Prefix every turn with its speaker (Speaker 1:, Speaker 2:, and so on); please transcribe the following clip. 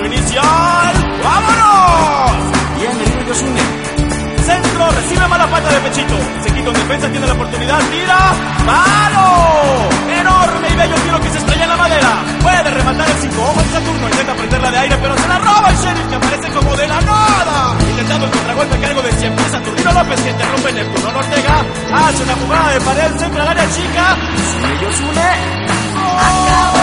Speaker 1: disparo inicial. ¡Vámonos!
Speaker 2: Bien, el libre Yosune.
Speaker 1: Centro, recibe mala pata de pechito. Se quita en defensa, tiene la oportunidad, tira. ¡Palo! Enorme y bello tiro que se estrella en la madera. Puede rematar el 5 ojos de Saturno. Intenta prenderla de aire, pero se la roba el Sheriff, que aparece como de la nada. Intentando el contragolpe a cargo de 100 pies. Saturnino López, que interrumpe Neptuno Ortega. Hace una jugada de pared, centro al área chica.
Speaker 2: Sigue Yosune.
Speaker 1: ¡Gol!